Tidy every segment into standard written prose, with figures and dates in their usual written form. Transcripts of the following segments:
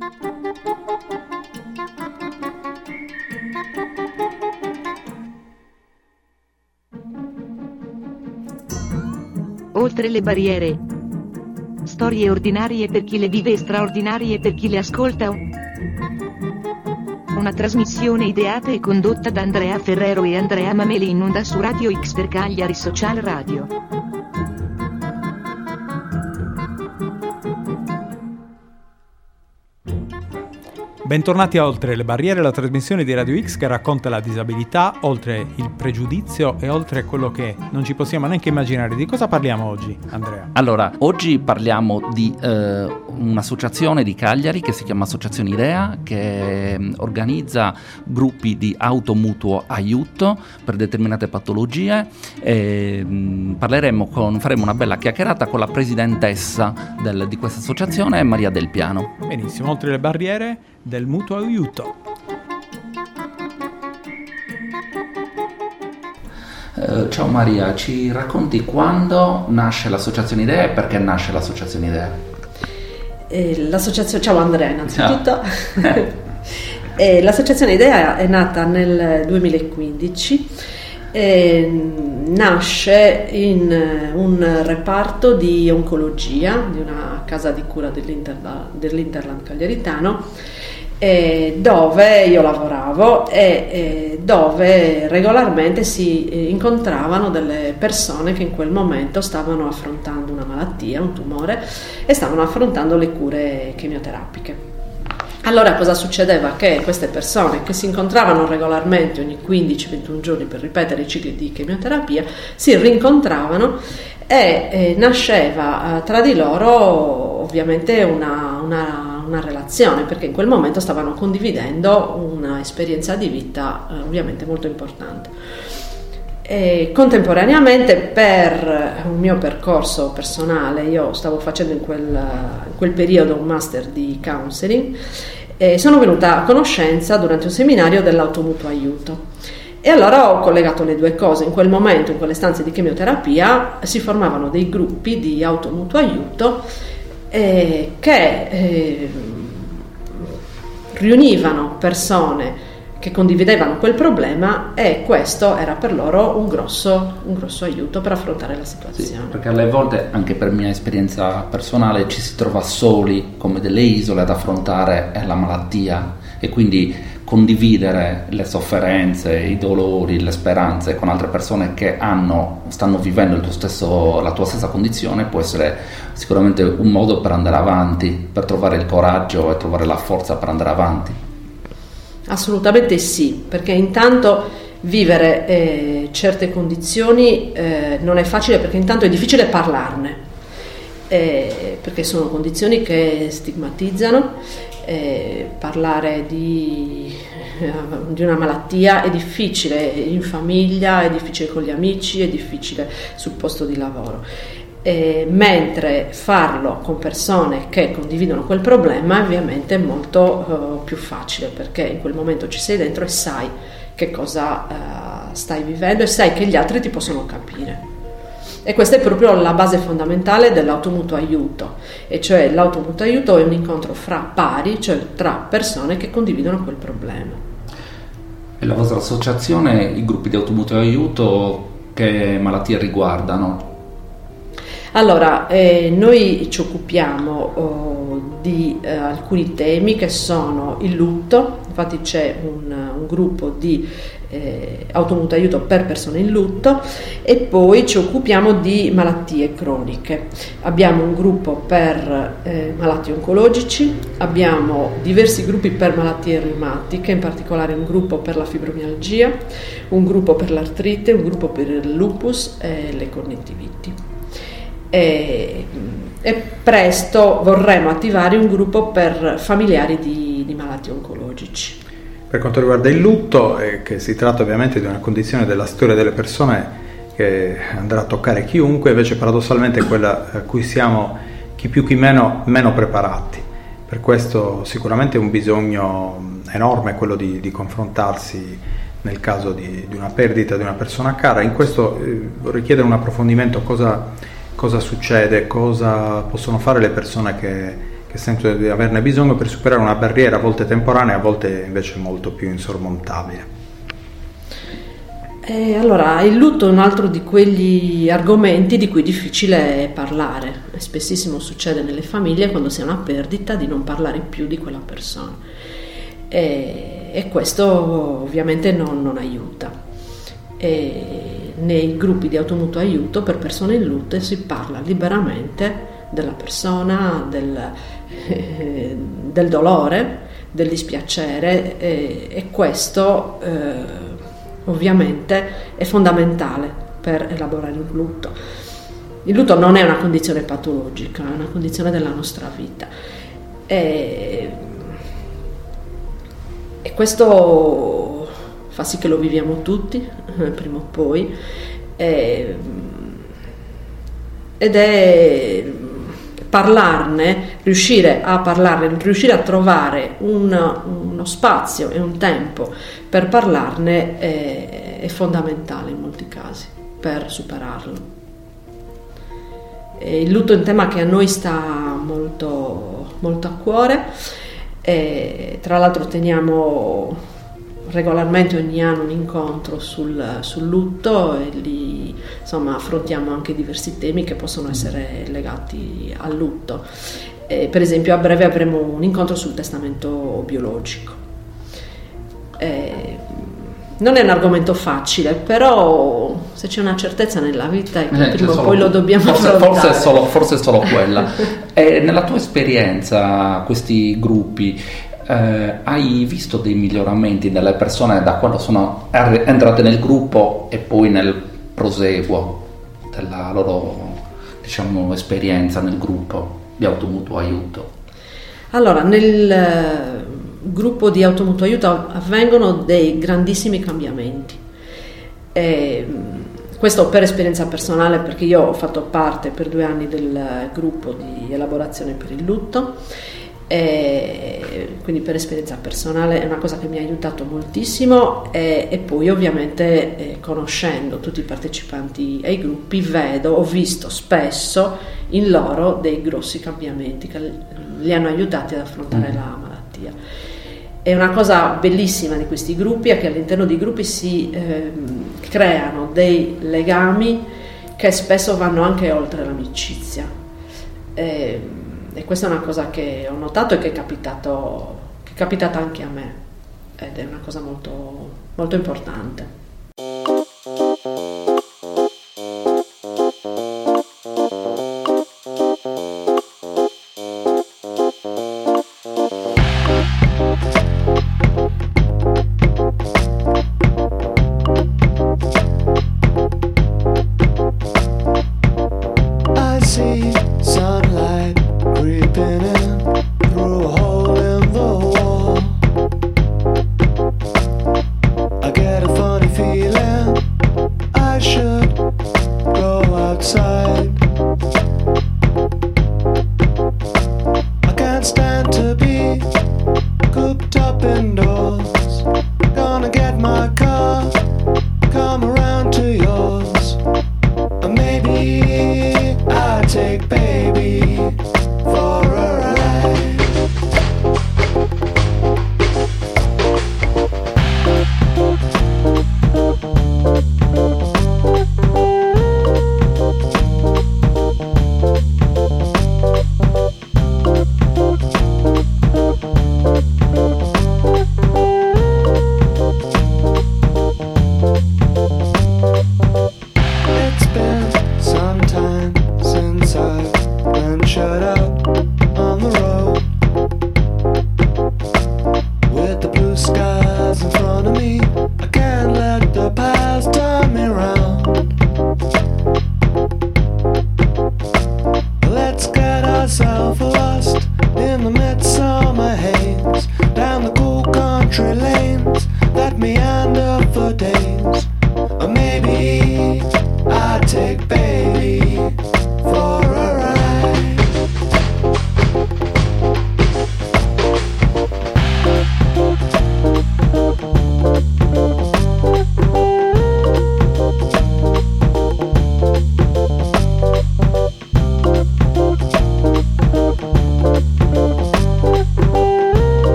Oltre le barriere. Storie ordinarie per chi le vive e straordinarie per chi le ascolta. Una trasmissione ideata e condotta da Andrea Ferrero e Andrea Mameli in onda su Radio X per Cagliari Social Radio. Bentornati a Oltre le barriere, la trasmissione di Radio X che racconta la disabilità, oltre il pregiudizio e oltre quello che non ci possiamo neanche immaginare. Di cosa parliamo oggi, Andrea? Allora, oggi parliamo di un'associazione di Cagliari che si chiama Associazione Idea, che organizza gruppi di automutuo aiuto per determinate patologie. Faremo una bella chiacchierata con la presidentessa di questa associazione, Maria Del Piano. Benissimo, Oltre le barriere del mutuo aiuto. Ciao Maria, ci racconti quando nasce l'Associazione Idea e perché nasce l'Associazione Idea? Ciao Andrea innanzitutto. L'Associazione Idea è nata nel 2015. Nasce in un reparto di oncologia di una casa di cura dell'Interland cagliaritano, dove io lavoravo e dove regolarmente si incontravano delle persone che in quel momento stavano affrontando una malattia, un tumore, e stavano affrontando le cure chemioterapiche. Allora cosa succedeva? Che queste persone che si incontravano regolarmente ogni 15-21 giorni per ripetere i cicli di chemioterapia si rincontravano e nasceva tra di loro ovviamente una relazione, perché in quel momento stavano condividendo un'esperienza di vita ovviamente molto importante. E contemporaneamente, per un mio percorso personale, io stavo facendo in quel periodo un master di counseling e sono venuta a conoscenza durante un seminario dell'automutuo aiuto. E allora ho collegato le due cose. In quel momento, in quelle stanze di chemioterapia, si formavano dei gruppi di automutuo aiuto che riunivano persone che condividevano quel problema, e questo era per loro un grosso aiuto per affrontare la situazione. Sì, perché alle volte, anche per mia esperienza personale, ci si trova soli come delle isole ad affrontare la malattia, e quindi condividere le sofferenze, i dolori, le speranze con altre persone che stanno vivendo la tua stessa condizione può essere sicuramente un modo per andare avanti, per trovare il coraggio e trovare la forza per andare avanti. Assolutamente sì, perché intanto vivere certe condizioni non è facile, perché intanto è difficile parlarne, perché sono condizioni che stigmatizzano. Parlare di una malattia è difficile in famiglia, è difficile con gli amici, è difficile sul posto di lavoro. Mentre farlo con persone che condividono quel problema ovviamente è molto più facile, perché in quel momento ci sei dentro e sai che cosa stai vivendo e sai che gli altri ti possono capire. E questa è proprio la base fondamentale dell'automutuo aiuto, e cioè l'automutuo aiuto è un incontro fra pari, cioè tra persone che condividono quel problema. E la vostra associazione, i gruppi di automutuo aiuto, che malattie riguardano? Allora, noi ci occupiamo di alcuni temi che sono il lutto. Infatti c'è un gruppo di automutuo aiuto per persone in lutto, e poi ci occupiamo di malattie croniche. Abbiamo un gruppo per malati oncologici, abbiamo diversi gruppi per malattie reumatiche, in particolare un gruppo per la fibromialgia, un gruppo per l'artrite, un gruppo per il lupus e le congiuntiviti. E presto vorremmo attivare un gruppo per familiari di malati oncologici. Per quanto riguarda il lutto, che si tratta ovviamente di una condizione della storia delle persone che andrà a toccare chiunque, invece paradossalmente è quella a cui siamo chi più chi meno preparati. Per questo sicuramente è un bisogno enorme quello di confrontarsi nel caso di una perdita di una persona cara. In questo vorrei chiedere un approfondimento: cosa succede, cosa possono fare le persone che che sento di averne bisogno per superare una barriera a volte temporanea, a volte invece molto più insormontabile. Allora, il lutto è un altro di quegli argomenti di cui è difficile parlare. Spessissimo succede nelle famiglie, quando si ha una perdita, di non parlare più di quella persona. E questo ovviamente non aiuta. Nei gruppi di automutuo aiuto per persone in lutto si parla liberamente della persona, del dolore, del dispiacere, e questo ovviamente è fondamentale per elaborare un lutto. Il lutto non è una condizione patologica, è una condizione della nostra vita, e questo fa sì che lo viviamo tutti prima o poi, ed è parlarne, riuscire a parlarne, riuscire a trovare uno spazio e un tempo per parlarne è fondamentale in molti casi per superarlo. Il lutto è un tema che a noi sta molto, molto a cuore, e tra l'altro teniamo regolarmente ogni anno un incontro sul lutto, e lì insomma affrontiamo anche diversi temi che possono essere legati al lutto. Per esempio a breve avremo un incontro sul testamento biologico. Non è un argomento facile, però se c'è una certezza nella vita è che prima o poi lo dobbiamo affrontare. Forse è solo quella. Nella tua esperienza, questi gruppi, hai visto dei miglioramenti delle persone da quando sono entrate nel gruppo e poi nel proseguo della loro, diciamo, esperienza nel gruppo di automutuo aiuto? Allora, nel gruppo di automutuo aiuto avvengono dei grandissimi cambiamenti. Questo per esperienza personale, perché io ho fatto parte per 2 anni del gruppo di elaborazione per il lutto, quindi per esperienza personale è una cosa che mi ha aiutato moltissimo, e poi ovviamente conoscendo tutti i partecipanti ai gruppi ho visto spesso in loro dei grossi cambiamenti che li hanno aiutati ad affrontare la malattia. E una cosa bellissima di questi gruppi è che all'interno dei gruppi si creano dei legami che spesso vanno anche oltre l'amicizia. E questa è una cosa che ho notato e che è capitata anche a me, ed è una cosa molto, molto importante.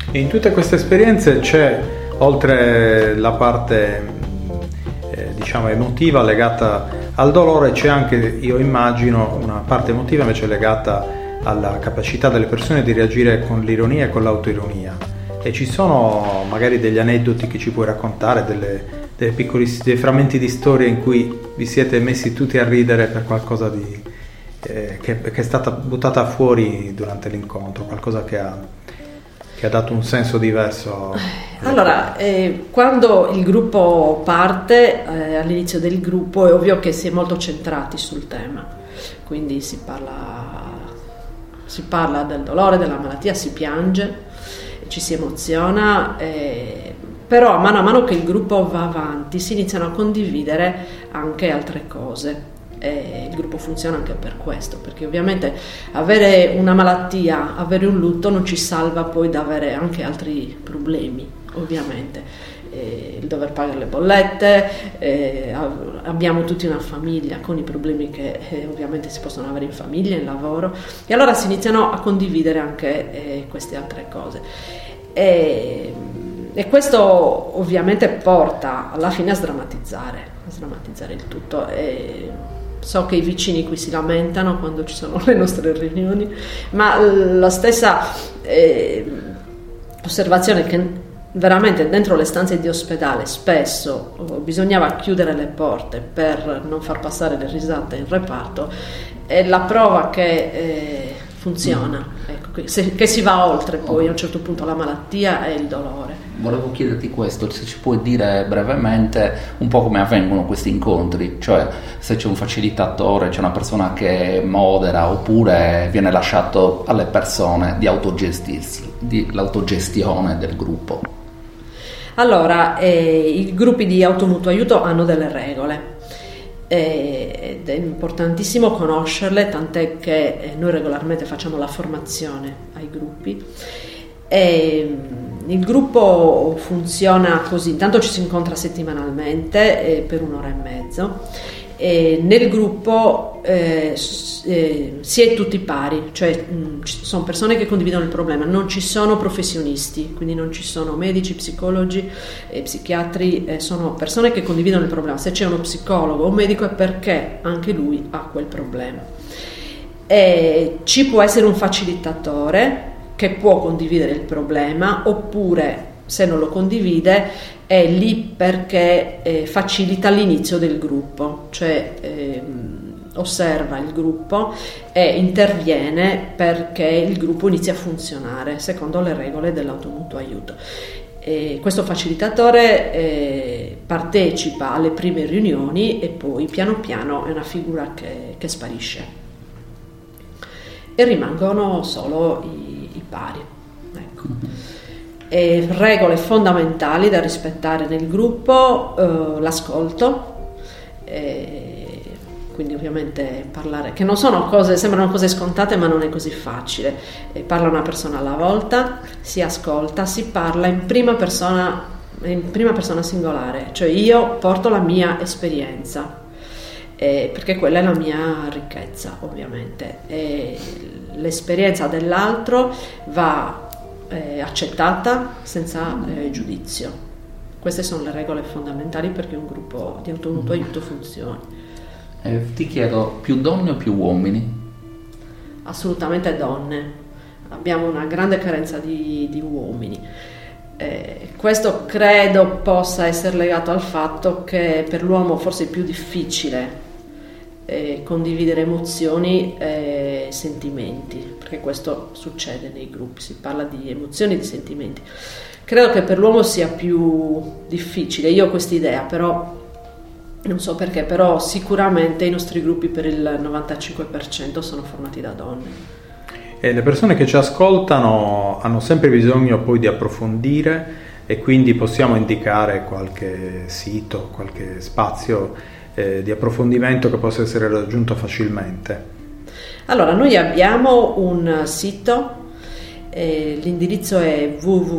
In tutte queste esperienze c'è, oltre la parte diciamo emotiva legata al dolore, c'è anche, io immagino, una parte emotiva invece legata alla capacità delle persone di reagire con l'ironia e con l'autoironia. E ci sono magari degli aneddoti che ci puoi raccontare, dei frammenti di storia in cui vi siete messi tutti a ridere per qualcosa che è stata buttata fuori durante l'incontro, qualcosa che ha dato un senso diverso? Allora, quando il gruppo parte, all'inizio del gruppo è ovvio che si è molto centrati sul tema, quindi si parla del dolore, della malattia, si piange, ci si emoziona, però a mano che il gruppo va avanti si iniziano a condividere anche altre cose. Il gruppo funziona anche per questo, perché ovviamente avere una malattia, avere un lutto non ci salva poi da avere anche altri problemi, ovviamente. Il dover pagare le bollette, abbiamo tutti una famiglia con i problemi che ovviamente si possono avere in famiglia, in lavoro, e allora si iniziano a condividere anche queste altre cose. E questo ovviamente porta alla fine a sdrammatizzare il tutto. So che i vicini qui si lamentano quando ci sono le nostre riunioni, ma la stessa osservazione che veramente dentro le stanze di ospedale spesso bisognava chiudere le porte per non far passare le risate in reparto, è la prova che funziona, ecco, che si va oltre poi a un certo punto la malattia e il dolore. Volevo chiederti questo, se ci puoi dire brevemente un po' come avvengono questi incontri, cioè se c'è un facilitatore, c'è una persona che modera, oppure viene lasciato alle persone di autogestirsi, l'autogestione del gruppo. Allora, i gruppi di automutuo aiuto hanno delle regole ed è importantissimo conoscerle, tant'è che noi regolarmente facciamo la formazione ai gruppi. Il gruppo funziona così: intanto ci si incontra settimanalmente per un'ora e mezzo. Nel gruppo si è tutti pari, cioè ci sono persone che condividono il problema, non ci sono professionisti, quindi non ci sono medici, psicologi, psichiatri, sono persone che condividono il problema. Se c'è uno psicologo o un medico è perché anche lui ha quel problema. Ci può essere un facilitatore che può condividere il problema, oppure se non lo condivide è lì perché facilita l'inizio del gruppo, cioè osserva il gruppo e interviene perché il gruppo inizi a funzionare secondo le regole dell'automutuo aiuto. Questo facilitatore partecipa alle prime riunioni e poi piano piano è una figura che sparisce e rimangono solo i pari. Ecco. Regole fondamentali da rispettare nel gruppo: l'ascolto, quindi ovviamente parlare, che non sono cose, sembrano cose scontate, ma non è così facile. Parla una persona alla volta, si ascolta, si parla in prima persona singolare, cioè io porto la mia esperienza, perché quella è la mia ricchezza, ovviamente. L'esperienza dell'altro va accettata senza giudizio. Queste sono le regole fondamentali perché un gruppo di automutuo aiuto funzioni. Ti chiedo, più donne o più uomini? Assolutamente donne. Abbiamo una grande carenza di uomini. Questo credo possa essere legato al fatto che per l'uomo forse è più difficile condividere emozioni e sentimenti, perché questo succede nei gruppi, si parla di emozioni e di sentimenti. Credo che per l'uomo sia più difficile, io ho questa idea, però non so perché, però sicuramente i nostri gruppi per il 95% sono formati da donne. E le persone che ci ascoltano hanno sempre bisogno poi di approfondire, e quindi possiamo indicare qualche sito, qualche spazio di approfondimento che possa essere raggiunto facilmente. Allora, noi abbiamo un sito, l'indirizzo è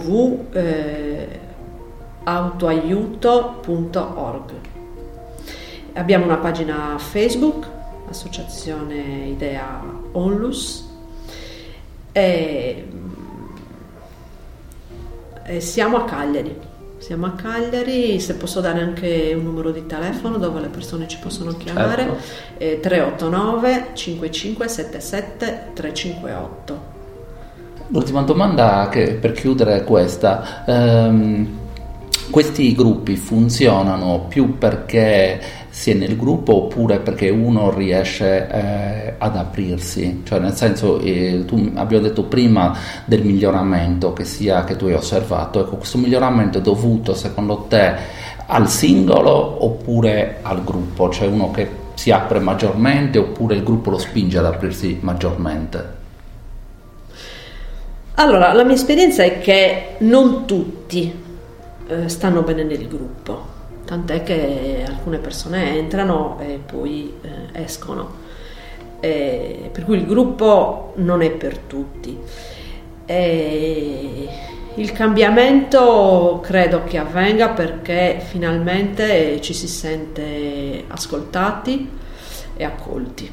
www.autoaiuto.org. Abbiamo una pagina Facebook, Associazione Idea Onlus, Siamo a Cagliari. Siamo a Cagliari, se posso dare anche un numero di telefono dove le persone ci possono chiamare, 389 5577 358. L'ultima domanda per chiudere è questa. Questi gruppi funzionano più perché si è nel gruppo oppure perché uno riesce ad aprirsi? Cioè, nel senso, tu abbiamo detto prima del miglioramento che tu hai osservato. Ecco, questo miglioramento è dovuto secondo te al singolo oppure al gruppo? Cioè uno che si apre maggiormente oppure il gruppo lo spinge ad aprirsi maggiormente? Allora, la mia esperienza è che non tutti stanno bene nel gruppo, tant'è che alcune persone entrano e poi escono, per cui il gruppo non è per tutti. Il cambiamento credo che avvenga perché finalmente ci si sente ascoltati e accolti.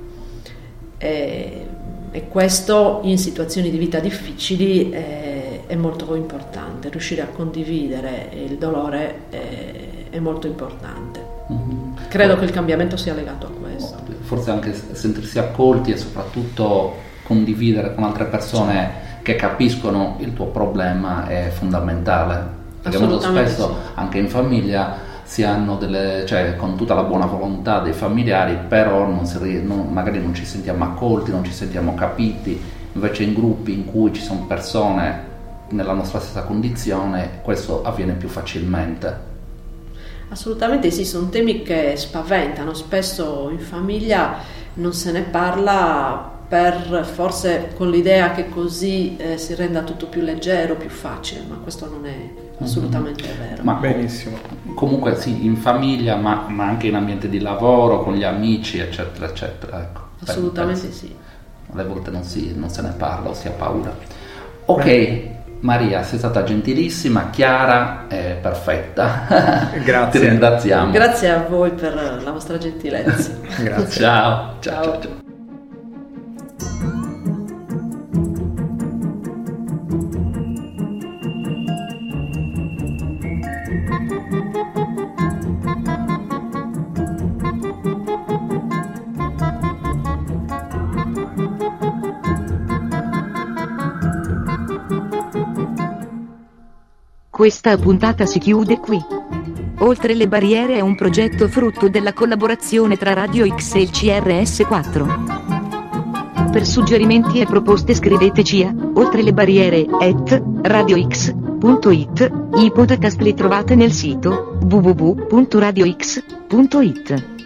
E questo in situazioni di vita difficili è molto importante, riuscire a condividere il dolore è molto importante. Credo che il cambiamento sia legato a questo. Forse anche sentirsi accolti e soprattutto condividere con altre persone che capiscono il tuo problema è fondamentale, perché molto spesso sì, anche in famiglia si hanno cioè con tutta la buona volontà dei familiari, però magari non ci sentiamo accolti, non ci sentiamo capiti. Invece in gruppi in cui ci sono persone nella nostra stessa condizione, questo avviene più facilmente. Assolutamente sì, sono temi che spaventano, spesso in famiglia non se ne parla forse con l'idea che così si renda tutto più leggero, più facile, ma questo non è assolutamente vero. Ma benissimo. Comunque sì, in famiglia, ma anche in ambiente di lavoro, con gli amici, eccetera, eccetera. Ecco, assolutamente sì. Alle volte non se ne parla o si ha paura. Ok, Maria, sei stata gentilissima, chiara e perfetta. Grazie. Ti ringraziamo. Grazie a voi per la vostra gentilezza. Grazie. Ciao. Questa puntata si chiude qui. Oltre le barriere è un progetto frutto della collaborazione tra Radio X e il CRS4. Per suggerimenti e proposte scriveteci a oltrelebarriere@radiox.it. I podcast li trovate nel sito www.radiox.it.